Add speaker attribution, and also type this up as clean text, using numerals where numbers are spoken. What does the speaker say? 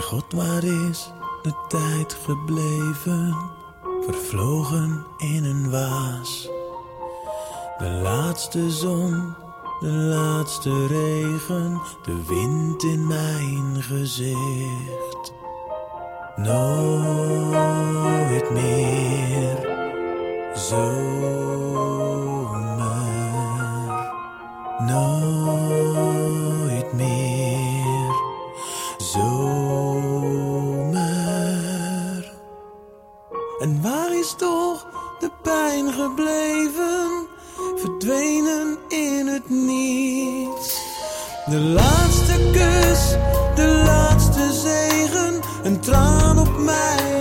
Speaker 1: God, waar is de tijd gebleven? Vervlogen in een waas. De laatste zon, de laatste regen, de wind in mijn gezicht. Nooit meer zomer. Nooit meer zomer. En waar is toch de pijn gebleven? Verdwenen in het niets. De laatste kus, de laatste zegen, een traan op mij